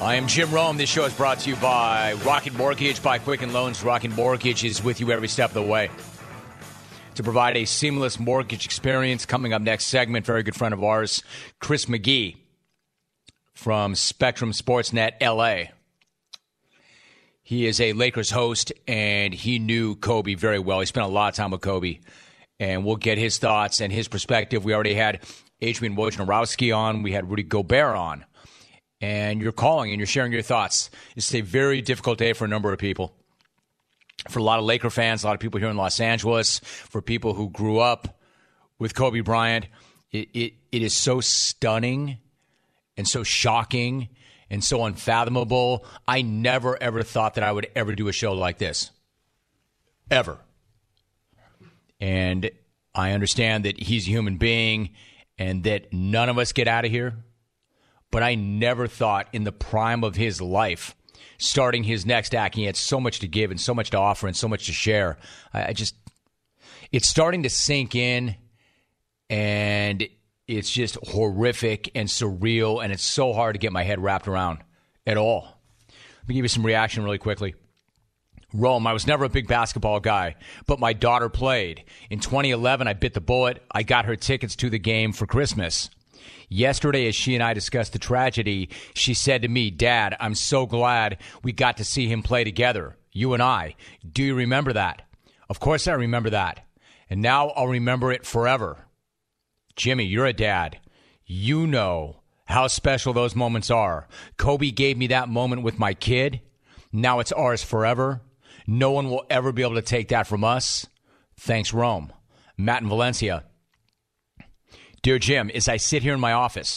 I am Jim Rome. This show is brought to you by Rocket Mortgage, by Quicken Loans. Rocket Mortgage is with you every step of the way to provide a seamless mortgage experience. Coming up next segment, very good friend of ours, Chris McGee from Spectrum Sportsnet LA. He is a Lakers host, and he knew Kobe very well. He spent a lot of time with Kobe, and we'll get his thoughts and his perspective. We already had Adrian Wojnarowski on. We had Rudy Gobert on. And you're calling and you're sharing your thoughts. It's a very difficult day for a number of people. For a lot of Laker fans, a lot of people here in Los Angeles, for people who grew up with Kobe Bryant, it is so stunning and so shocking and so unfathomable. I never, ever thought that I would ever do a show like this. Ever. And I understand that he's a human being and that none of us get out of here. But I never thought in the prime of his life, starting his next act, he had so much to give and so much to offer and so much to share. It's starting to sink in, and it's just horrific and surreal, and it's so hard to get my head wrapped around at all. Let me give you some reaction really quickly. Rome, I was never a big basketball guy, but my daughter played. In 2011, I bit the bullet. I got her tickets to the game for Christmas. Yesterday, as she and I discussed the tragedy, she said to me, "Dad, I'm so glad we got to see him play together, you and I. Do you remember that?" Of course I remember that. And now I'll remember it forever. Jimmy, you're a dad. You know how special those moments are. Kobe gave me that moment with my kid. Now it's ours forever. No one will ever be able to take that from us. Thanks, Rome. Matt in Valencia. Dear Jim, as I sit here in my office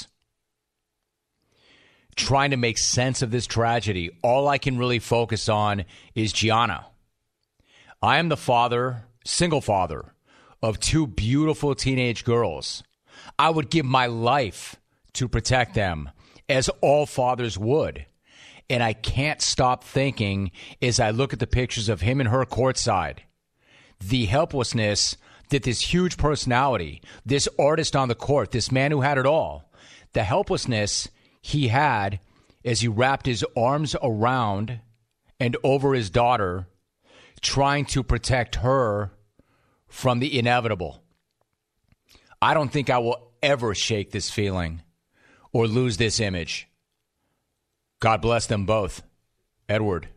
trying to make sense of this tragedy, all I can really focus on is Gianna. I am the father, single father, of two beautiful teenage girls. I would give my life to protect them, as all fathers would. And I can't stop thinking as I look at the pictures of him and her courtside, the helplessness that this huge personality, this artist on the court, this man who had it all, the helplessness he had as he wrapped his arms around and over his daughter, trying to protect her from the inevitable. I don't think I will ever shake this feeling or lose this image. God bless them both. Edward.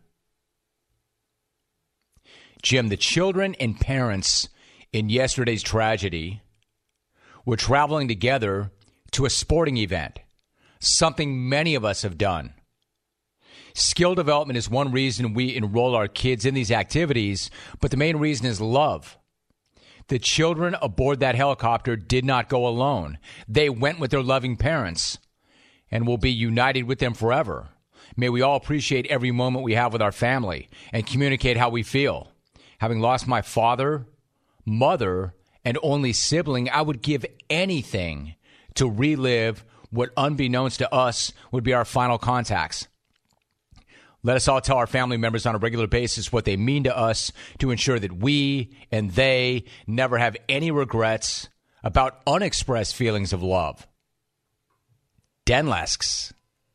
Jim, the children and parents in yesterday's tragedy were traveling together to a sporting event, something many of us have done. Skill development is one reason we enroll our kids in these activities, but the main reason is love. The children aboard that helicopter did not go alone. They went with their loving parents and will be united with them forever. May we all appreciate every moment we have with our family and communicate how we feel. Having lost my father, mother, and only sibling, I would give anything to relive what, unbeknownst to us, would be our final contacts. Let us all tell our family members on a regular basis what they mean to us to ensure that we and they never have any regrets about unexpressed feelings of love. Denlesks.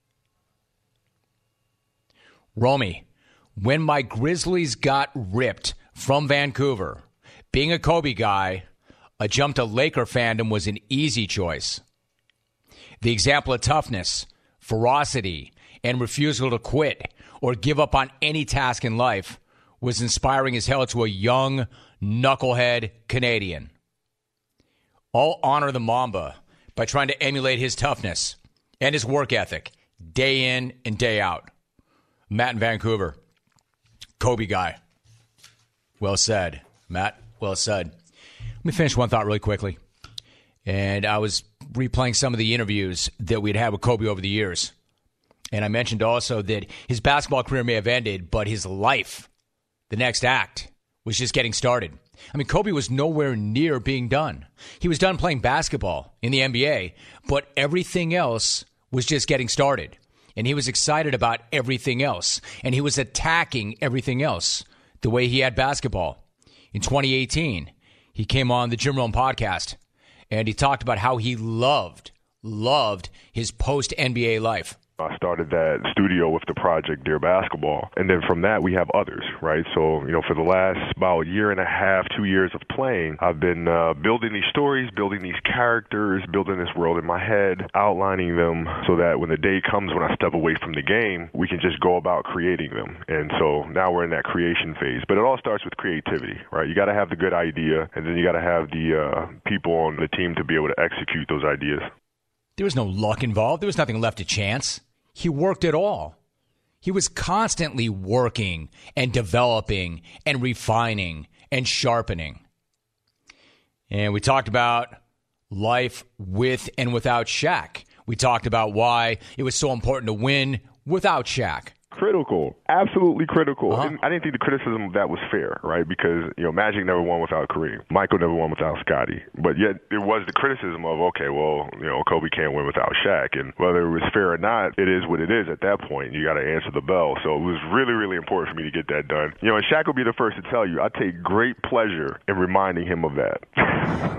Romy, when my Grizzlies got ripped from Vancouver, being a Kobe guy, a jump to Laker fandom was an easy choice. The example of toughness, ferocity, and refusal to quit or give up on any task in life was inspiring as hell to a young, knucklehead Canadian. I'll honor the Mamba by trying to emulate his toughness and his work ethic day in and day out. Matt in Vancouver, Kobe guy. Well said, Matt. Well said. Let me finish one thought really quickly. And I was replaying some of the interviews that we'd had with Kobe over the years. And I mentioned also that his basketball career may have ended, but his life, the next act, was just getting started. I mean, Kobe was nowhere near being done. He was done playing basketball in the NBA, but everything else was just getting started. And he was excited about everything else. And he was attacking everything else the way he had basketball. In 2018, he came on the Jim Rome podcast, and he talked about how he loved his post-NBA life. I started that studio with the project Dear Basketball. And then from that, we have others, right? So, for the last about year and a half, 2 years of playing, I've been building these stories, building these characters, building this world in my head, outlining them so that when the day comes when I step away from the game, we can just go about creating them. And so now we're in that creation phase. But it all starts with creativity, right? You got to have the good idea, and then you got to have the people on the team to be able to execute those ideas. There was no luck involved. There was nothing left to chance. He worked it all. He was constantly working and developing and refining and sharpening. And we talked about life with and without Shaq. We talked about why it was so important to win without Shaq. Critical, absolutely critical. And I didn't think the criticism of that was fair, right? Because, Magic never won without Kareem. Michael never won without Scottie. But yet there was the criticism of, okay, well, Kobe can't win without Shaq. And whether it was fair or not, it is what it is at that point. You got to answer the bell. So it was really, really important for me to get that done. And Shaq will be the first to tell you, I take great pleasure in reminding him of that.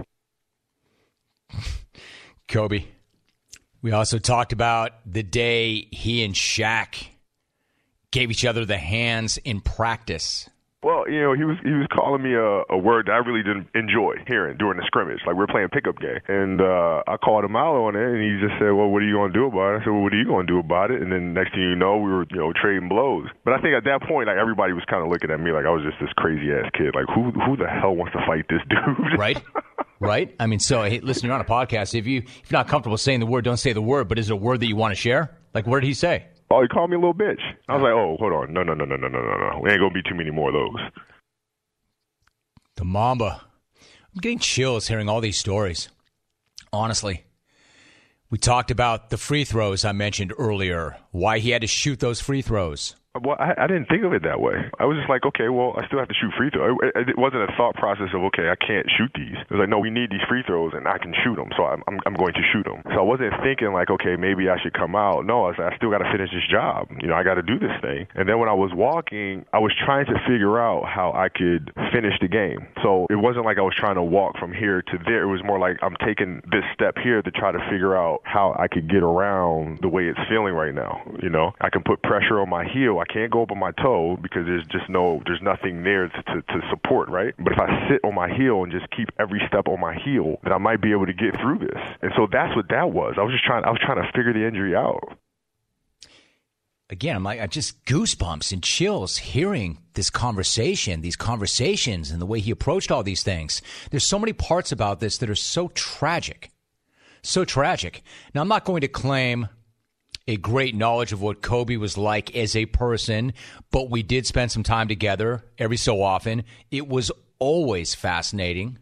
Kobe. We also talked about the day he and Shaq gave each other the hands in practice. Well, he was calling me a word that I really didn't enjoy hearing during the scrimmage. Like, we were playing pickup game. And I called him out on it, and he just said, well, what are you going to do about it? I said, well, what are you going to do about it? And then next thing you know, we were, trading blows. But I think at that point, like, everybody was kind of looking at me like I was just this crazy-ass kid. Like, who the hell wants to fight this dude? Right? Right? I mean, so, hey, listen, you're on a podcast. If you're not comfortable saying the word, don't say the word. But is it a word that you want to share? Like, what did he say? Oh, he called me a little bitch. I was like, oh, hold on. No. We ain't going to be too many more of those. The Mamba. I'm getting chills hearing all these stories. Honestly. We talked about the free throws I mentioned earlier, why he had to shoot those free throws. Well, I didn't think of it that way. I was just like, okay, well, I still have to shoot free throws. It wasn't a thought process of, okay, I can't shoot these. It was like, no, we need these free throws, and I can shoot them, so I'm going to shoot them. So I wasn't thinking like, okay, maybe I should come out. No, I still got to finish this job. I got to do this thing. And then when I was walking, I was trying to figure out how I could finish the game. So it wasn't like I was trying to walk from here to there. It was more like I'm taking this step here to try to figure out how I could get around the way it's feeling right now. I can put pressure on my heel. I can't go up on my toe because there's nothing there to support, right? But if I sit on my heel and just keep every step on my heel, then I might be able to get through this. And so that's what that was. I was trying to figure the injury out. Again, I just goosebumps and chills hearing these conversations and the way he approached all these things. There's so many parts about this that are so tragic. So tragic. Now, I'm not going to claim a great knowledge of what Kobe was like as a person, but we did spend some time together every so often. It was always fascinating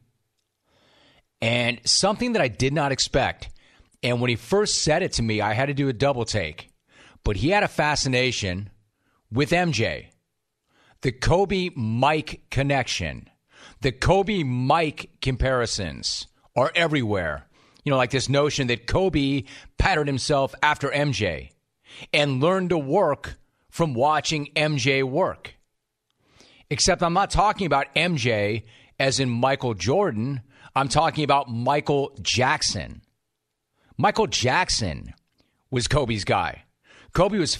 and something that I did not expect. And when he first said it to me, I had to do a double take. But he had a fascination with MJ. The Kobe-Mike connection, the Kobe-Mike comparisons are everywhere. Like this notion that Kobe patterned himself after MJ and learned to work from watching MJ work. Except I'm not talking about MJ as in Michael Jordan. I'm talking about Michael Jackson. Michael Jackson was Kobe's guy. Kobe was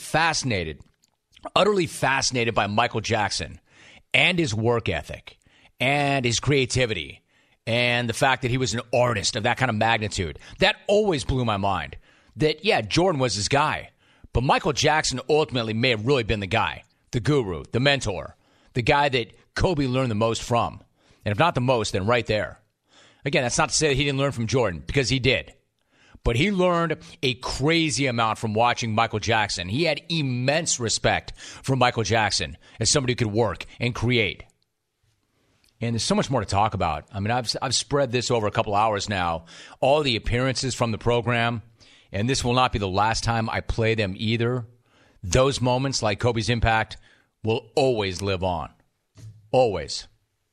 utterly fascinated by Michael Jackson and his work ethic and his creativity. And the fact that he was an artist of that kind of magnitude, that always blew my mind. That, yeah, Jordan was his guy. But Michael Jackson ultimately may have really been the guy, the guru, the mentor, the guy that Kobe learned the most from. And if not the most, then right there. Again, that's not to say that he didn't learn from Jordan, because he did. But he learned a crazy amount from watching Michael Jackson. He had immense respect for Michael Jackson as somebody who could work and create. And there's so much more to talk about. I mean, I've spread this over a couple hours now. All the appearances from the program, and this will not be the last time I play them either. Those moments, like Kobe's impact, will always live on. Always.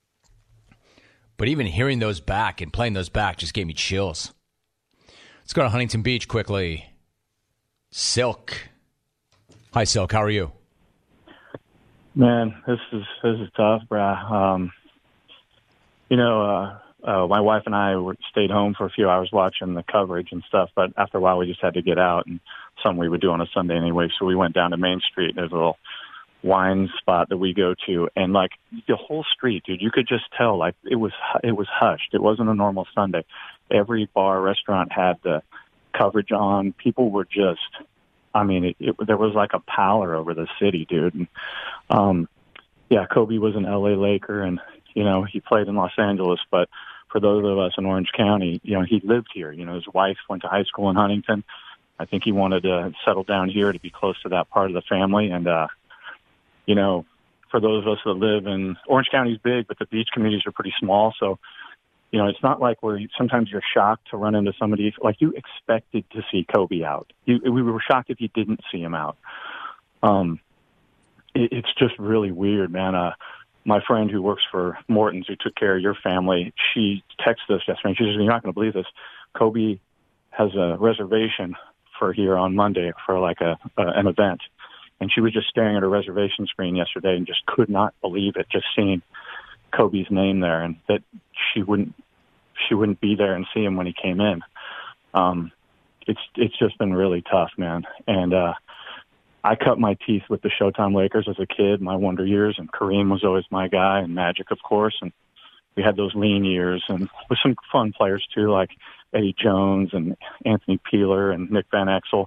But even hearing those back and playing those back just gave me chills. Let's go to Huntington Beach quickly. Silk. Hi, Silk. How are you? Man, this is tough, brah. My wife and I stayed home for a few hours watching the coverage and stuff, but after a while we just had to get out. And something we would do on a Sunday anyway. So we went down to Main Street. There's a little wine spot that we go to, and like the whole street, dude, you could just tell like it was hushed. It wasn't a normal Sunday. Every bar, restaurant had the coverage on. People were just, I mean, there was like a pallor over the city, dude. And, yeah, Kobe was an LA Laker, and he played in Los Angeles, but for those of us in Orange County, he lived here. His wife went to high school in Huntington. I think he wanted to settle down here to be close to that part of the family. And, for those of us that live in Orange County is big, but the beach communities are pretty small. So, it's not like sometimes you're shocked to run into somebody. Like you expected to see Kobe out. We were shocked if you didn't see him out. It's just really weird, man. My friend who works for Morton's, who took care of your family, she texted us yesterday. She said, "You're not going to believe this. Kobe has a reservation for here on Monday for like an event." And she was just staring at her reservation screen yesterday and just could not believe it, just seeing Kobe's name there, and that she wouldn't be there and see him when he came in. It's just been really tough, man. And I cut my teeth with the Showtime Lakers as a kid, my wonder years, and Kareem was always my guy, and Magic, of course. And we had those lean years, and with some fun players too, like Eddie Jones and Anthony Peeler and Nick Van Exel.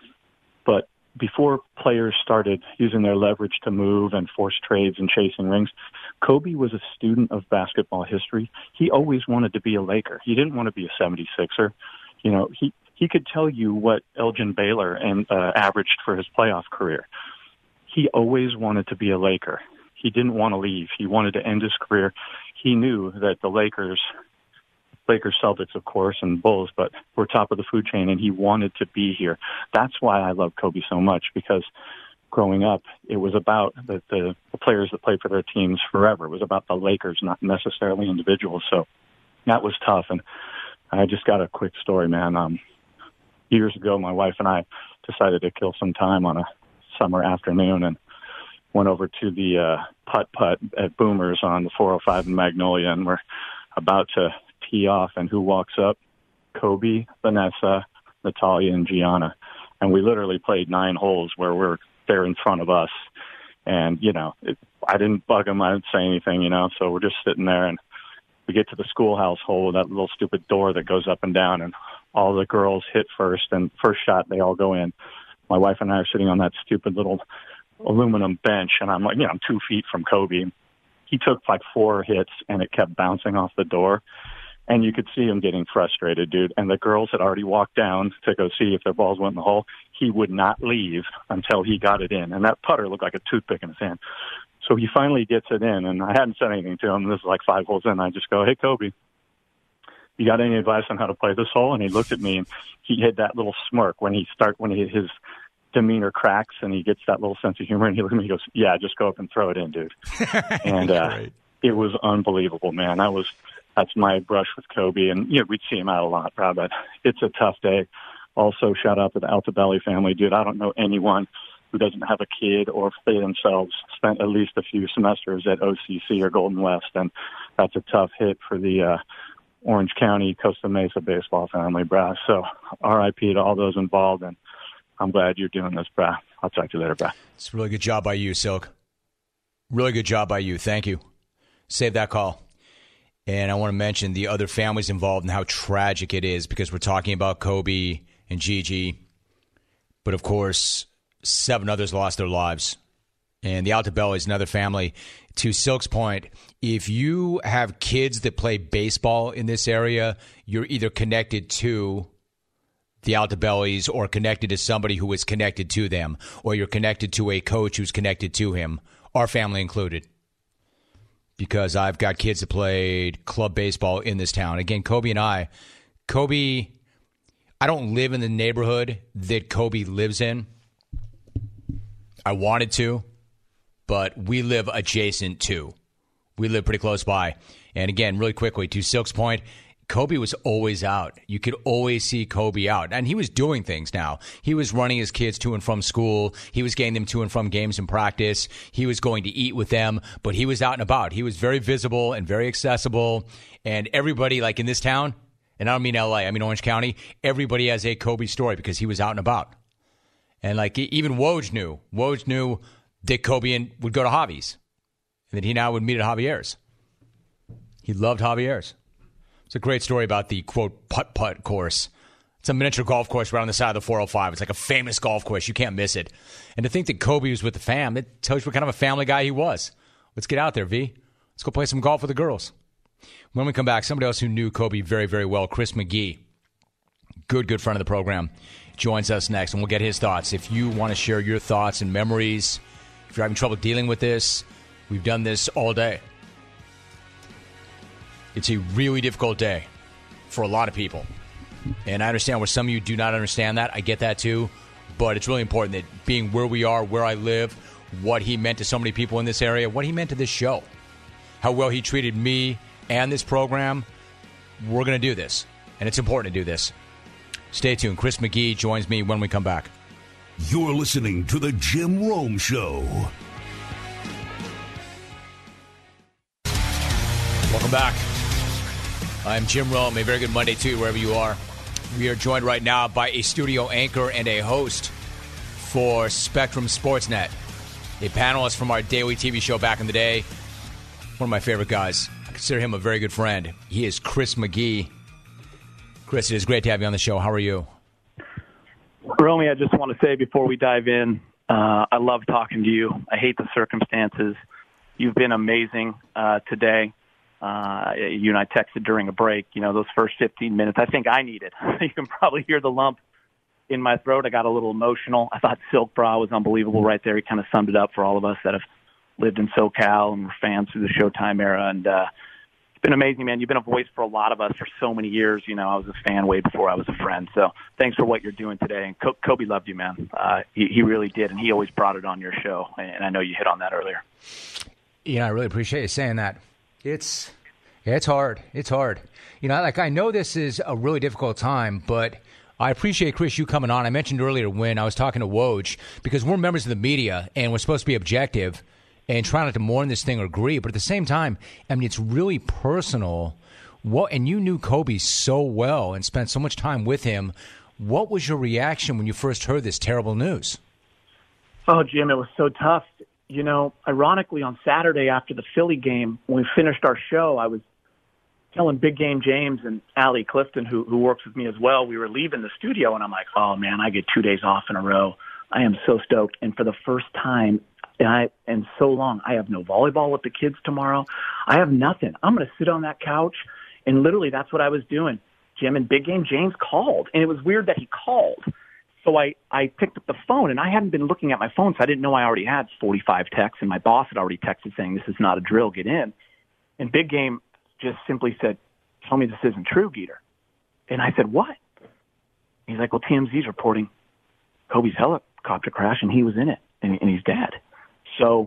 But before players started using their leverage to move and force trades and chasing rings, Kobe was a student of basketball history. He always wanted to be a Laker. He didn't want to be a 76er. He could tell you what Elgin Baylor averaged for his playoff career. He always wanted to be a Laker. He didn't want to leave. He wanted to end his career. He knew that the Lakers, Celtics, of course, and Bulls, but were top of the food chain, and he wanted to be here. That's why I love Kobe so much, because growing up, it was about the players that played for their teams forever. It was about the Lakers, not necessarily individuals. So that was tough. And I just got a quick story, man. Years ago, my wife and I decided to kill some time on a summer afternoon and went over to the putt-putt at Boomers on the 405 in Magnolia, and we're about to tee off, and who walks up? Kobe, Vanessa, Natalia, and Gianna. And we literally played 9 holes where they're in front of us. And, I didn't bug them. I didn't say anything, so we're just sitting there, and we get to the schoolhouse hole, that little stupid door that goes up and down, and all the girls hit first, and first shot, they all go in. My wife and I are sitting on that stupid little aluminum bench, and I'm like, I'm 2 feet from Kobe. He took like 4 hits, and it kept bouncing off the door. And you could see him getting frustrated, dude. And the girls had already walked down to go see if their balls went in the hole. He would not leave until he got it in. And that putter looked like a toothpick in his hand. So he finally gets it in, and I hadn't said anything to him. This is like 5 holes in. I just go, "Hey, Kobe, you got any advice on how to play this hole?" And he looked at me, and he had that little smirk when his demeanor cracks, and he gets that little sense of humor. And he looked at me and goes, "Yeah, just go up and throw it in, dude." And it was unbelievable, man. That's my brush with Kobe, and we'd see him out a lot, bro, but it's a tough day. Also, shout out to the Altobelli family, dude. I don't know anyone who doesn't have a kid or if they themselves spent at least a few semesters at OCC or Golden West, and that's a tough hit for the Orange County Costa Mesa baseball family, bro. So RIP to all those involved, and I'm glad you're doing this, bro. I'll talk to you later, bro. It's a really good job by you, Silk. Really good job by you. Thank you. Save that call. And I want to mention the other families involved and how tragic it is, because we're talking about Kobe and Gigi. But, of course, 7 others lost their lives. And the Altobelli is another family. To Silk's point, if you have kids that play baseball in this area, you're either connected to the Altobellis or connected to somebody who is connected to them, or you're connected to a coach who's connected to him, our family included. Because I've got kids that played club baseball in this town. Again, Kobe, I don't live in the neighborhood that Kobe lives in. I wanted to, but we live adjacent to. We live pretty close by. And again, really quickly, to Silk's point, Kobe was always out. You could always see Kobe out. And he was doing things now. He was running his kids to and from school. He was getting them to and from games and practice. He was going to eat with them. But he was out and about. He was very visible and very accessible. And everybody, like in this town, and I don't mean L.A., I mean Orange County, everybody has a Kobe story because he was out and about. And like even Woj knew that Kobe would go to Javi's, and that he now would meet at Javier's. He loved Javier's. It's a great story about the, quote, putt-putt course. It's a miniature golf course right on the side of the 405. It's like a famous golf course. You can't miss it. And to think that Kobe was with the fam, it tells you what kind of a family guy he was. Let's get out there, V. Let's go play some golf with the girls. When we come back, somebody else who knew Kobe very, very well, Chris McGee, good friend of the program, joins us next, and we'll get his thoughts. If you want to share your thoughts and memories, if you're having trouble dealing with this, we've done this all day. It's a really difficult day for a lot of people. And I understand where some of you do not understand that. I get that too. But it's really important that being where we are, where I live, what he meant to so many people in this area, what he meant to this show, how well he treated me and this program, we're going to do this. And it's important to do this. Stay tuned. Chris McGee joins me when we come back. You're listening to The Jim Rome Show. Welcome back. I'm Jim Rome. A very good Monday to you, wherever you are. We are joined right now by a studio anchor and a host for Spectrum Sportsnet, a panelist from our daily TV show back in the day. One of my favorite guys. I consider him a very good friend. He is Chris McGee. Chris, it is great to have you on the show. How are you? Romy, I just want to say before we dive in, I love talking to you. I hate the circumstances. You've been amazing today. You and I texted during a break, those first 15 minutes. I think I need it. You can probably hear the lump in my throat. I got a little emotional. I thought Silk Bra was unbelievable right there. He kind of summed it up for all of us that have lived in SoCal and were fans through the Showtime era. And it's been amazing, man. You've been a voice for a lot of us for so many years. I was a fan way before I was a friend. So thanks for what you're doing today. And Kobe loved you, man. He really did, and he always brought it on your show. And I know you hit on that earlier. I really appreciate you saying that. It's hard. It's hard. I know this is a really difficult time, but I appreciate, Chris, you coming on. I mentioned earlier when I was talking to Woj, because we're members of the media and we're supposed to be objective and try not to mourn this thing or agree. But at the same time, it's really personal. And you knew Kobe so well and spent so much time with him. What was your reaction when you first heard this terrible news? Oh, Jim, it was so tough. Ironically, on Saturday after the Philly game, when we finished our show, I was telling Big Game James and Allie Clifton, who works with me as well, we were leaving the studio, and I'm like, oh, man, I get 2 days off in a row. I am so stoked. And for the first time in so long, I have no volleyball with the kids tomorrow. I have nothing. I'm going to sit on that couch, and literally that's what I was doing. Jim, and Big Game James called, and it was weird that he called. So I picked up the phone, and I hadn't been looking at my phone, so I didn't know I already had 45 texts, and my boss had already texted saying, this is not a drill, get in. And Big Game just simply said, tell me this isn't true, Geeter. And I said, what? He's like, well, TMZ's reporting Kobe's helicopter crash, and he was in it, and he's dead. So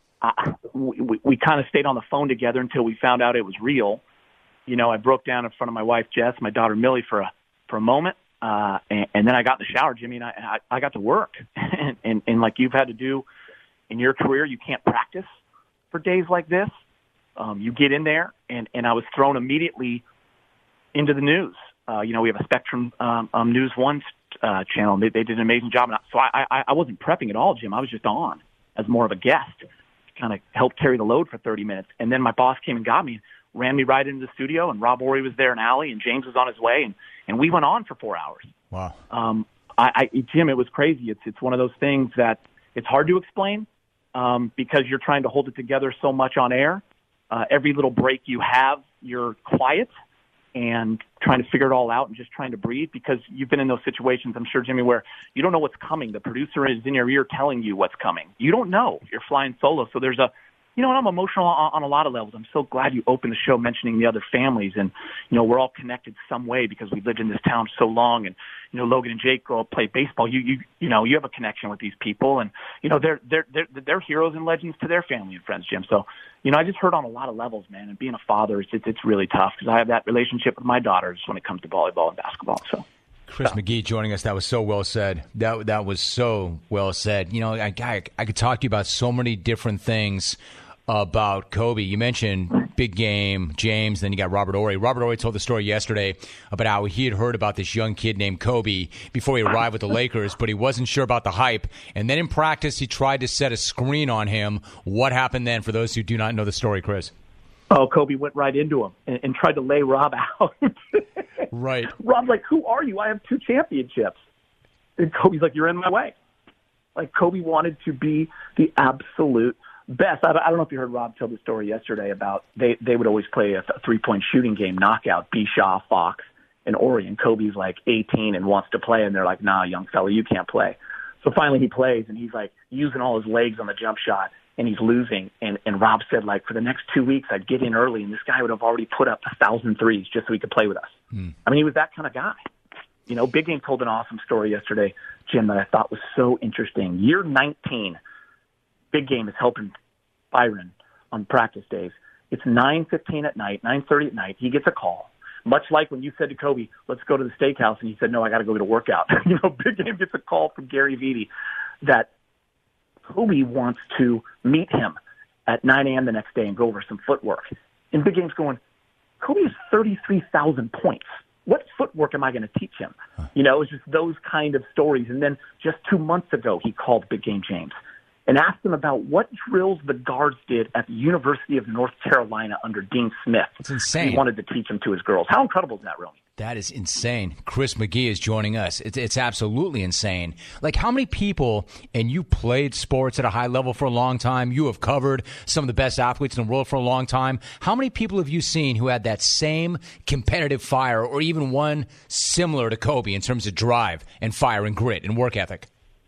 we kind of stayed on the phone together until we found out it was real. I broke down in front of my wife, Jess, my daughter, Millie, for a moment. And then I got in the shower, Jimmy, and I got to work. and like you've had to do in your career, you can't practice for days like this. You get in there, and I was thrown immediately into the news. We have a Spectrum News One channel. They did an amazing job. So I wasn't prepping at all, Jim. I was just on as more of a guest to kind of help carry the load for 30 minutes. And then my boss came and got me, ran me right into the studio, and Rob Horry was there, and Allie, and James was on his way, and we went on for 4 hours. Wow. Jim, it was crazy. It's one of those things that it's hard to explain because you're trying to hold it together so much on air. Every little break you have, you're quiet and trying to figure it all out and just trying to breathe because you've been in those situations, I'm sure, Jimmy, where you don't know what's coming. The producer is in your ear telling you what's coming. You don't know. You're flying solo. So there's and I'm emotional on a lot of levels. I'm so glad you opened the show mentioning the other families. And, we're all connected some way because we've lived in this town so long. And, Logan and Jake all play baseball. You have a connection with these people. And, they're heroes and legends to their family and friends, Jim. So, I just heard on a lot of levels, man. And being a father, it's really tough because I have that relationship with my daughters when it comes to volleyball and basketball. So. Chris McGee joining us. That was so well said. That was so well said. I could talk to you about so many different things about Kobe. You mentioned Big Game James, then you got Robert Horry. Robert Horry told the story yesterday about how he had heard about this young kid named Kobe before he arrived with the Lakers, but he wasn't sure about the hype. And then in practice, he tried to set a screen on him. What happened then, for those who do not know the story, Chris? Oh, Kobe went right into him and tried to lay Rob out. Right. Rob's like, who are you? I have 2 championships. And Kobe's like, you're in my way. Like, Kobe wanted to be the absolute best. I don't know if you heard Rob tell the story yesterday about they would always play a 3-point shooting game knockout, Bishaw, Fox, and Horry. And Kobe's like 18 and wants to play, and they're like, nah, young fella, you can't play. So finally he plays, and he's like using all his legs on the jump shot, and he's losing. And Rob said, like, for the next 2 weeks, I'd get in early, and this guy would have already put up 1,000 threes just so he could play with us. I mean, he was that kind of guy. You know, Big Game told an awesome story yesterday, Jim, that I thought was so interesting. Year 19, Big Game is helping Byron on practice days. It's 9:15 at night, 9:30 at night. He gets a call, much like when you said to Kobe, let's go to the steakhouse, and he said, no, I got to go get a workout. You know, Big Game gets a call from Gary Vitti that Kobe wants to meet him at 9 a.m. the next day and go over some footwork. And Big Game's going, Kobe has 33,000 points. What footwork am I going to teach him? You know, it's just those kind of stories. And then just 2 months ago, he called Big Game James and asked him about what drills the guards did at the University of North Carolina under Dean Smith. It's insane. He wanted to teach them to his girls. How incredible is that, Romy? That is insane. Chris McGee is joining us. It's absolutely insane. Like, how many people, and you played sports at a high level for a long time, you have covered some of the best athletes in the world for a long time. How many people have you seen who had that same competitive fire, or even one similar to Kobe in terms of drive and fire and grit and work ethic?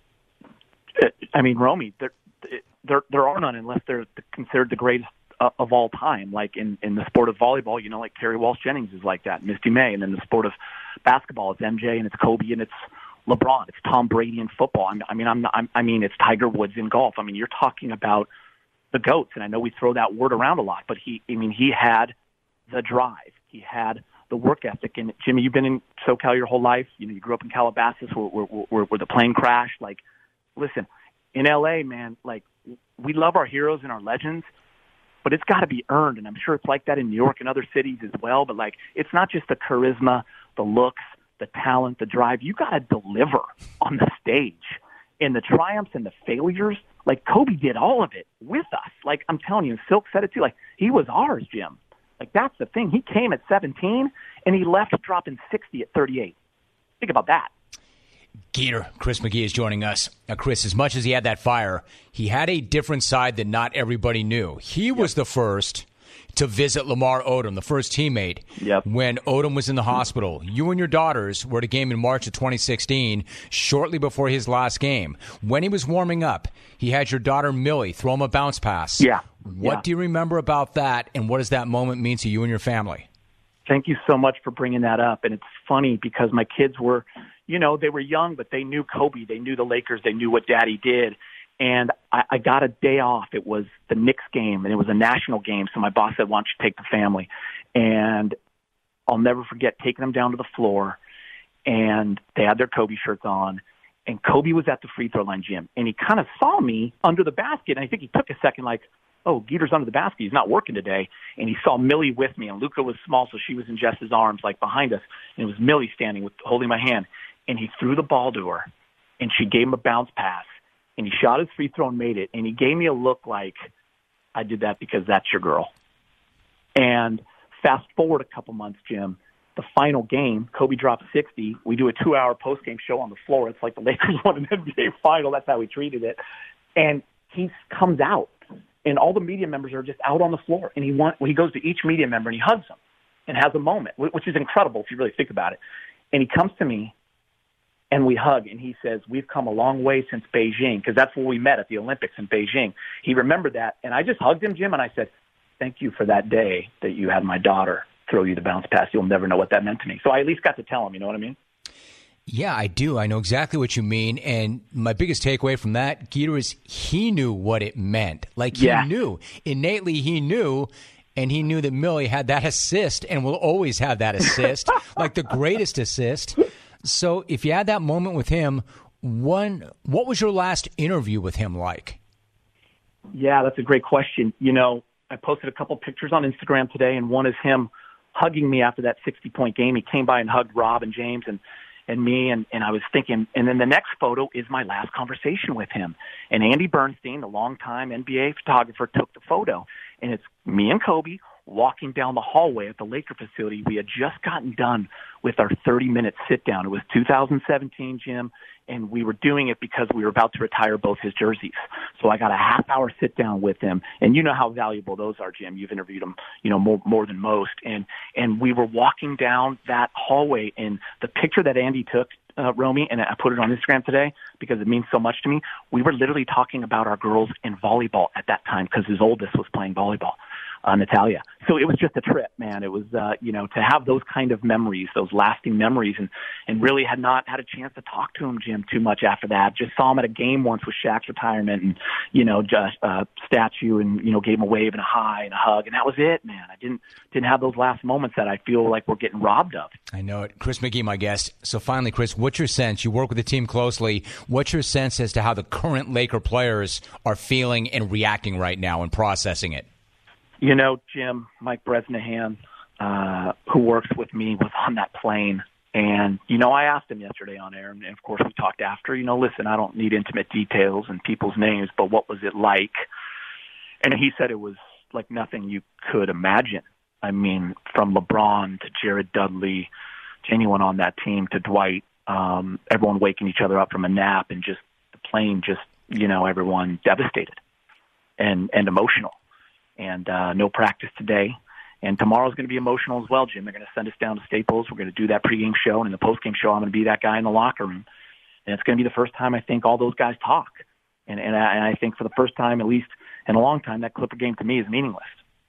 I mean, Romy, there are none unless they're considered the greatest of all time. Like in the sport of volleyball, you know, like Terry Walsh Jennings is like that, Misty May. And in the sport of basketball, it's MJ and it's Kobe and it's LeBron. It's Tom Brady in football. I mean, it's Tiger Woods in golf. I mean, you're talking about the GOATs, and I know we throw that word around a lot, but he had the drive. He had the work ethic. And Jimmy, you've been in SoCal your whole life. You know, you grew up in Calabasas where the plane crashed. Like, listen, in LA, man, like, we love our heroes and our legends, but it's got to be earned. And I'm sure it's like that in New York and other cities as well. But, like, it's not just the charisma, the looks, the talent, the drive. You got to deliver on the stage. And the triumphs and the failures, like, Kobe did all of it with us. Like, I'm telling you, and Silk said it too, like, he was ours, Jim. Like, that's the thing. He came at 17, and he left dropping 60 at 38. Think about that. Geeter, Chris McGee is joining us. Now, Chris, as much as he had that fire, he had a different side that not everybody knew. He was the first to visit Lamar Odom, the first teammate, when Odom was in the hospital. You and your daughters were at a game in March of 2016, shortly before his last game. When he was warming up, he had your daughter Millie throw him a bounce pass. Yeah. What do you remember about that, and what does that moment mean to you and your family? Thank you so much for bringing that up. And it's funny because my kids were, you know, they were young, but they knew Kobe. They knew the Lakers. They knew what Daddy did. And I got a day off. It was the Knicks game, and it was a national game. So my boss said, why don't you take the family? And I'll never forget taking them down to the floor, and they had their Kobe shirts on. And Kobe was at the free throw line, Jim. And he kind of saw me under the basket, and I think he took a second like, oh, Geeter's under the basket. He's not working today. And he saw Millie with me, and Luca was small, so she was in Jess's arms, like behind us. And it was Millie standing holding my hand. And he threw the ball to her, and she gave him a bounce pass. And he shot his free throw and made it. And he gave me a look like, I did that because that's your girl. And fast forward a couple months, Jim, the final game, Kobe dropped 60. We do a 2-hour post-game show on the floor. It's like the Lakers won an NBA final. That's how we treated it. And he comes out, and all the media members are just out on the floor. And he goes to each media member, and he hugs them and has a moment, which is incredible if you really think about it. And he comes to me, and we hug, and he says, we've come a long way since Beijing, because that's where we met at the Olympics in Beijing. He remembered that, and I just hugged him, Jim, and I said, thank you for that day that you had my daughter throw you the bounce pass. You'll never know what that meant to me. So I at least got to tell him, you know what I mean? Yeah, I do. I know exactly what you mean. And my biggest takeaway from that, Geeter, is he knew what it meant. Like, he knew. Innately, he knew. And he knew that Millie had that assist and will always have that assist, like the greatest assist. So if you had that moment with him, what was your last interview with him like? Yeah, that's a great question. I posted a couple pictures on Instagram today, and one is him hugging me after that 60-point game. He came by and hugged Rob and James and me, and I was thinking, and then the next photo is my last conversation with him. And Andy Bernstein, the longtime NBA photographer, took the photo, and it's me and Kobe walking down the hallway at the Laker facility. We had just gotten done with our 30-minute sit-down. It was 2017, Jim, and we were doing it because we were about to retire both his jerseys. So I got a half-hour sit-down with him, and you know how valuable those are, Jim. You've interviewed him, more than most. And we were walking down that hallway, and the picture that Andy took, Romy, and I put it on Instagram today because it means so much to me. We were literally talking about our girls in volleyball at that time because his oldest was playing volleyball. Natalia. So it was just a trip, man. It was, to have those kind of memories, those lasting memories, and really had not had a chance to talk to him, Jim, too much after that. Just saw him at a game once with Shaq's retirement and, just statue and, gave him a wave and a hi and a hug. And that was it, man. I didn't have those last moments that I feel like we're getting robbed of. I know it. Chris McGee, my guest. So finally, Chris, what's your sense? You work with the team closely. What's your sense as to how the current Laker players are feeling and reacting right now and processing it? Jim, Mike Bresnahan, who works with me, was on that plane. And, I asked him yesterday on air, and of course we talked after, listen, I don't need intimate details and people's names, but what was it like? And he said it was like nothing you could imagine. I mean, from LeBron to Jared Dudley, to anyone on that team, to Dwight, everyone waking each other up from a nap, and just the plane, everyone devastated and emotional. And no practice today. And tomorrow's going to be emotional as well, Jim. They're going to send us down to Staples. We're going to do that pregame show. And in the postgame show, I'm going to be that guy in the locker room. And it's going to be the first time I think all those guys talk. And I think for the first time, at least in a long time, that Clipper game to me is meaningless,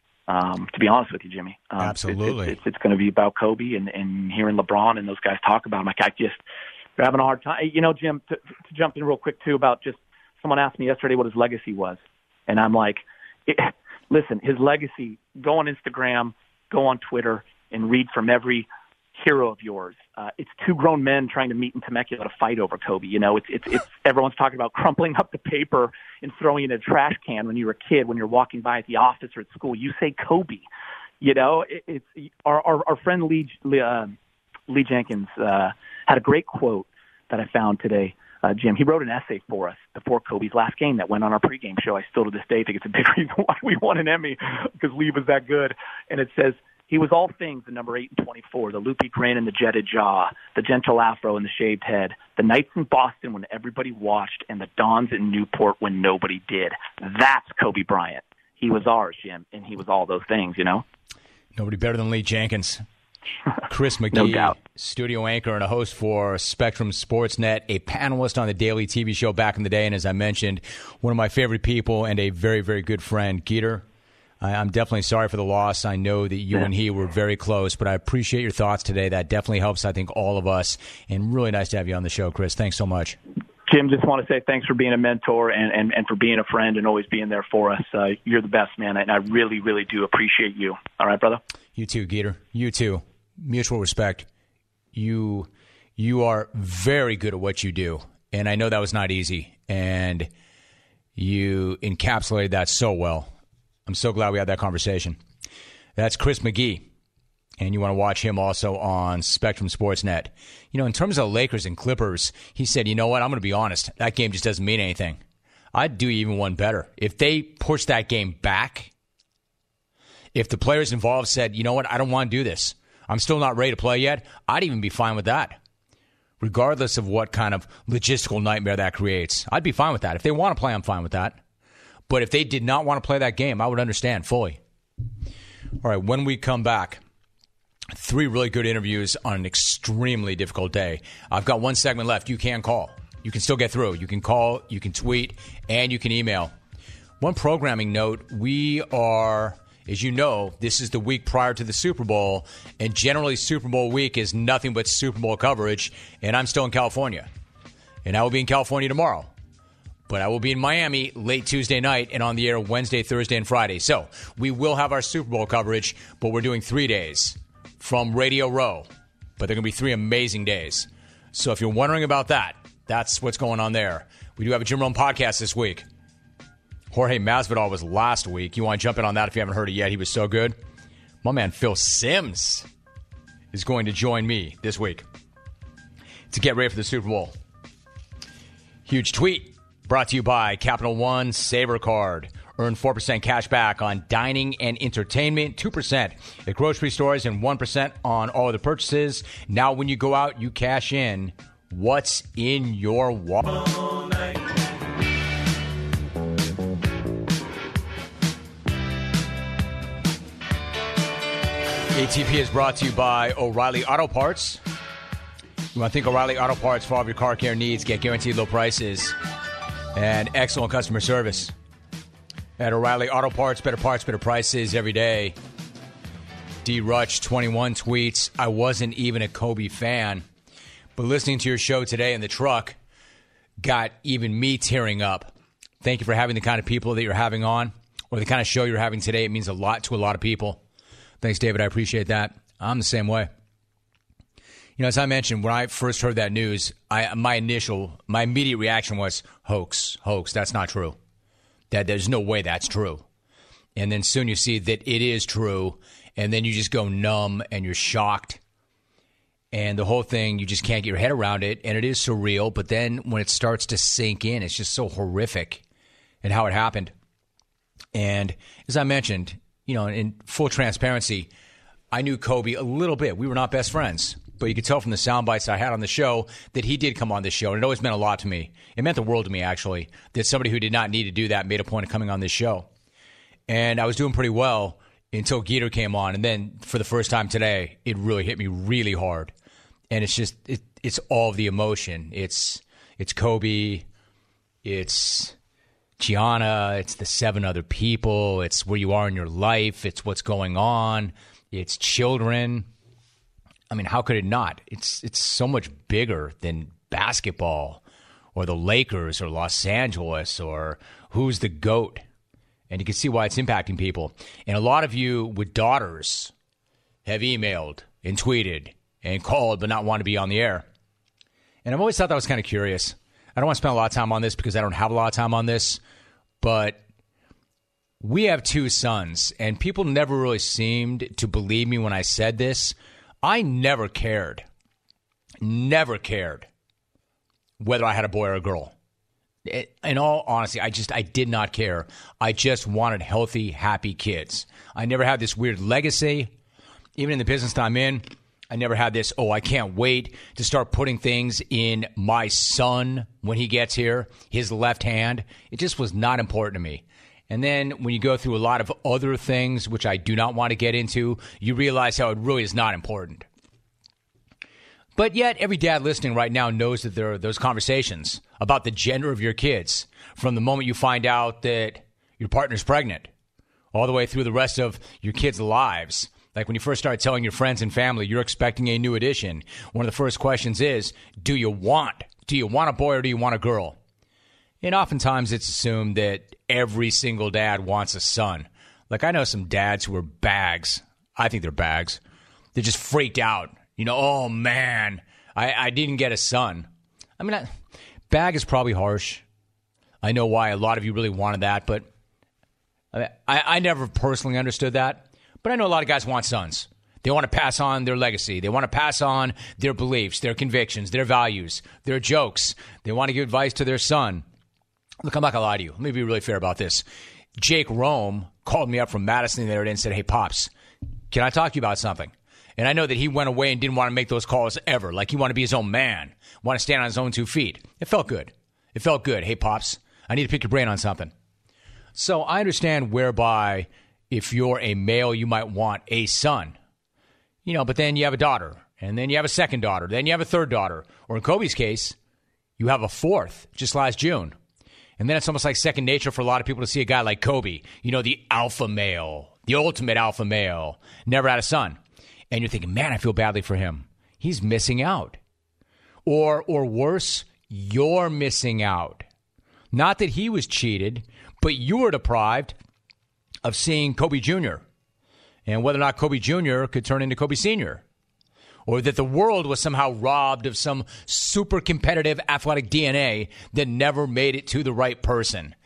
to be honest with you, Jimmy. Absolutely. It's going to be about Kobe and hearing LeBron and those guys talk about him. They're having a hard time. Jim, to jump in real quick, too, about just someone asked me yesterday what his legacy was. And I'm like, listen, his legacy, go on Instagram, go on Twitter, and read from every hero of yours. It's two grown men trying to meet in Temecula to fight over Kobe. It's everyone's talking about crumpling up the paper and throwing it in a trash can when you were a kid, when you're walking by at the office or at school. You say Kobe. It's our friend Lee Jenkins had a great quote that I found today. Jim, he wrote an essay for us before Kobe's last game that went on our pregame show. I still to this day think it's a big reason why we won an Emmy, because Lee was that good. And it says, he was all things, the number 8 and 24, the loopy grin and the jetted jaw, the gentle afro and the shaved head, the nights in Boston when everybody watched, and the dawns in Newport when nobody did. That's Kobe Bryant. He was ours, Jim, and he was all those things, Nobody better than Lee Jenkins. Chris McGee, no doubt. Studio anchor and a host for Spectrum Sportsnet, a panelist on the daily TV show back in the day, and as I mentioned, one of my favorite people and a very, very good friend. Geeter, I'm definitely sorry for the loss. I know that you and he were very close, but I appreciate your thoughts today. That definitely helps, I think, all of us, and really nice to have you on the show, Chris. Thanks so much. Jim, just want to say thanks for being a mentor and for being a friend and always being there for us. You're the best, man, and I really, really do appreciate you. All right, brother? You too, Geeter. You too. Mutual respect. You are very good at what you do, and I know that was not easy, and you encapsulated that so well. I'm so glad we had that conversation. That's Chris McGee, and you want to watch him also on Spectrum Sportsnet. In terms of Lakers and Clippers, he said, you know what, I'm going to be honest, that game just doesn't mean anything. I'd do even one better. If they push that game back, if the players involved said, you know what, I don't want to do this, I'm still not ready to play yet, I'd even be fine with that. Regardless of what kind of logistical nightmare that creates. I'd be fine with that. If they want to play, I'm fine with that. But if they did not want to play that game, I would understand fully. All right, when we come back, 3 really good interviews on an extremely difficult day. I've got 1 segment left. You can call. You can still get through. You can call, you can tweet, and you can email. One programming note, we are... As you know, this is the week prior to the Super Bowl, and generally Super Bowl week is nothing but Super Bowl coverage, and I'm still in California. And I will be in California tomorrow. But I will be in Miami late Tuesday night and on the air Wednesday, Thursday, and Friday. So we will have our Super Bowl coverage, but we're doing 3 days from Radio Row. But they're going to be 3 amazing days. So if you're wondering about that, that's what's going on there. We do have a Jim Rome podcast this week. Jorge Masvidal was last week. You want to jump in on that if you haven't heard it yet? He was so good. My man Phil Simms is going to join me this week to get ready for the Super Bowl. Huge tweet brought to you by Capital One Saver Card. Earn 4% cash back on dining and entertainment, 2% at grocery stores, and 1% on all other purchases. Now when you go out, you cash in what's in your wallet. ATP is brought to you by O'Reilly Auto Parts. You want to think O'Reilly Auto Parts for all of your car care needs. Get guaranteed low prices and excellent customer service. At O'Reilly Auto Parts, better prices every day. D. Rutch, 21 tweets, I wasn't even a Kobe fan, but listening to your show today in the truck got even me tearing up. Thank you for having the kind of people that you're having on, or the kind of show you're having today. It means a lot to a lot of people. Thanks, David. I appreciate that. I'm the same way. You know, as I mentioned, when I first heard that news, my immediate reaction was hoax. That's not true. That there's no way that's true. And then soon you see that it is true, and then you just go numb and you're shocked. And the whole thing, you just can't get your head around it, and it is surreal. But then when it starts to sink in, it's just so horrific and how it happened. And as I mentioned, you know, in full transparency, I knew Kobe a little bit. We were not best friends. But you could tell from the sound bites I had on the show that he did come on this show, and it always meant a lot to me. It meant the world to me, actually, that somebody who did not need to do that made a point of coming on this show. And I was doing pretty well until Geeter came on, and then for the first time today, it really hit me really hard. And it's just, it's all of the emotion. It's Kobe, it's Gianna, it's the 7 other people, it's where you are in your life, it's what's going on, it's children. I mean, how could it not? It's so much bigger than basketball or the Lakers or Los Angeles or who's the GOAT. And you can see why it's impacting people. And a lot of you with daughters have emailed and tweeted and called but not want to be on the air. And I've always thought that was kind of curious. I don't want to spend a lot of time on this because I don't have a lot of time on this. But we have 2 sons, and people never really seemed to believe me when I said this. I never cared whether I had a boy or a girl. In all honesty, I did not care. I just wanted healthy, happy kids. I never had this weird legacy. Even in the business that I'm in, I never had this, I can't wait to start putting things in my son when he gets here, his left hand. It just was not important to me. And then when you go through a lot of other things, which I do not want to get into, you realize how it really is not important. But yet, every dad listening right now knows that there are those conversations about the gender of your kids from the moment you find out that your partner's pregnant all the way through the rest of your kids' lives. Like when you first start telling your friends and family you're expecting a new addition, one of the first questions is, do you want a boy or do you want a girl? And oftentimes it's assumed that every single dad wants a son. Like I know some dads who are bags. I think they're bags. They're just freaked out. You know, oh man, I didn't get a son. I mean, bag is probably harsh. I know why a lot of you really wanted that, but I never personally understood that. But I know a lot of guys want sons. They want to pass on their legacy. They want to pass on their beliefs, their convictions, their values, their jokes. They want to give advice to their son. Look, I'm not going to lie to you. Let me be really fair about this. Jake Rome called me up from Madison the other day and said, hey, Pops, can I talk to you about something? And I know that he went away and didn't want to make those calls ever. Like he wanted to be his own man, want to stand on his own 2 feet. It felt good. Hey, Pops, I need to pick your brain on something. So I understand whereby if you're a male, you might want a son. You know, but then you have a daughter, and then you have a second daughter, then you have a third daughter. Or in Kobe's case, you have a fourth just last June. And then it's almost like second nature for a lot of people to see a guy like Kobe, you know, the alpha male, the ultimate alpha male, never had a son. And you're thinking, man, I feel badly for him. He's missing out. Or worse, you're missing out. Not that he was cheated, but you were deprived of seeing Kobe Jr. and whether or not Kobe Jr. could turn into Kobe Sr. Or that the world was somehow robbed of some super competitive athletic DNA that never made it to the right person.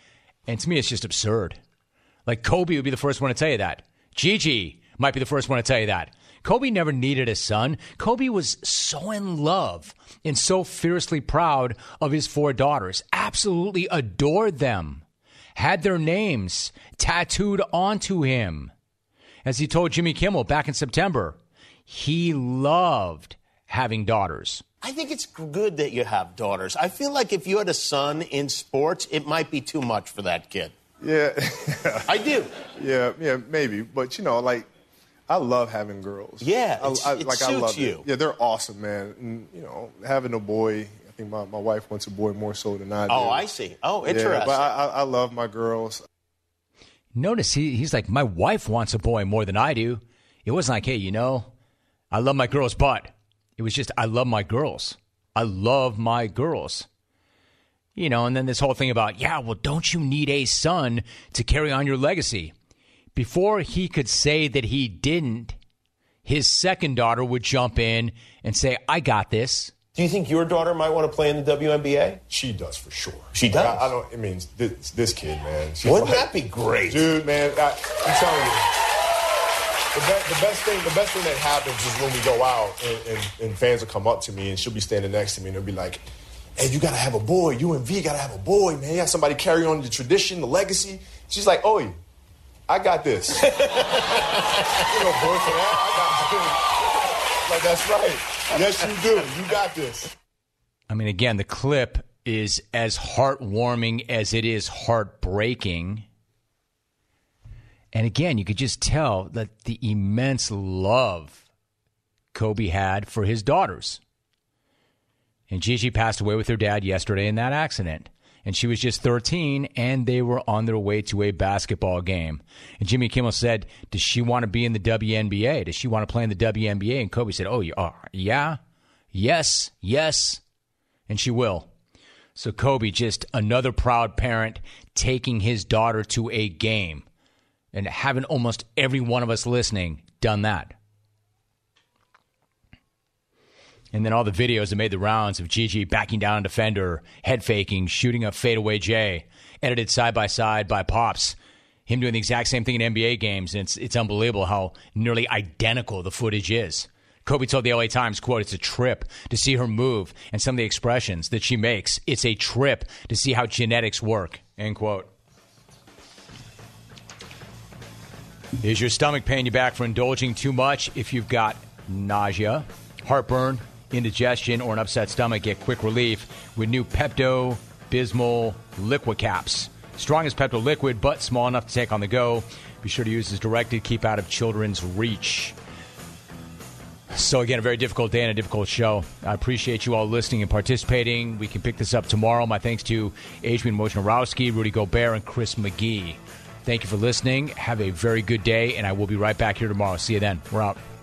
And to me, it's just absurd. Like, Kobe would be the first one to tell you that. Gigi might be the first one to tell you that. Kobe never needed a son. Kobe was so in love and so fiercely proud of his 4 daughters. Absolutely adored them. Had their names tattooed onto him. As he told Jimmy Kimmel back in September, he loved having daughters. I think it's good that you have daughters. I feel like if you had a son in sports, it might be too much for that kid. Yeah. I do. Yeah, maybe. But, like, I love having girls. Yeah, I suits love you. Yeah, they're awesome, man. And, having a boy, I think my wife wants a boy more so than I do. Oh, I see. Oh, interesting. Yeah, but I love my girls. Notice he's like, my wife wants a boy more than I do. It wasn't like, hey, I love my girls, but it was just, I love my girls. I love my girls. And then this whole thing about, don't you need a son to carry on your legacy? Before he could say that he didn't, his second daughter would jump in and say, I got this. Do you think your daughter might want to play in the WNBA? She does, for sure. She does? I don't, this kid, man. Wouldn't that be great? Dude, man, I'm telling you. The best thing that happens is when we go out and fans will come up to me and she'll be standing next to me and they'll be like, hey, you got to have a boy. You and V got to have a boy, man. You got somebody carry on the tradition, the legacy. She's like, oh, I got this. You know, boy for that. I got this. Like, that's right. Yes, you do. You got this. I mean, again, the clip is as heartwarming as it is heartbreaking. And again, you could just tell that the immense love Kobe had for his daughters. And Gigi passed away with her dad yesterday in that accident. And she was just 13, and they were on their way to a basketball game. And Jimmy Kimmel said, does she want to be in the WNBA? Does she want to play in the WNBA? And Kobe said, yeah, yes, and she will. So Kobe, just another proud parent taking his daughter to a game. And having almost every one of us listening done that. And then all the videos that made the rounds of Gigi backing down a defender, head faking, shooting a fadeaway J, edited side by side by Pops. Him doing the exact same thing in NBA games. And it's unbelievable how nearly identical the footage is. Kobe told the LA Times, quote, it's a trip to see her move and some of the expressions that she makes. It's a trip to see how genetics work, end quote. Is your stomach paying you back for indulging too much? If you've got nausea, heartburn, indigestion, or an upset stomach, get quick relief with new Pepto-Bismol Liquid Caps. Strongest Pepto liquid, but small enough to take on the go. Be sure to use as directed. Keep out of children's reach. So again, a very difficult day and a difficult show. I appreciate you all listening and participating. We can pick this up tomorrow. My thanks to Adrian Wojnarowski, Rudy Gobert, and Chris McGee. Thank you for listening. Have a very good day, and I will be right back here tomorrow. See you then. We're out.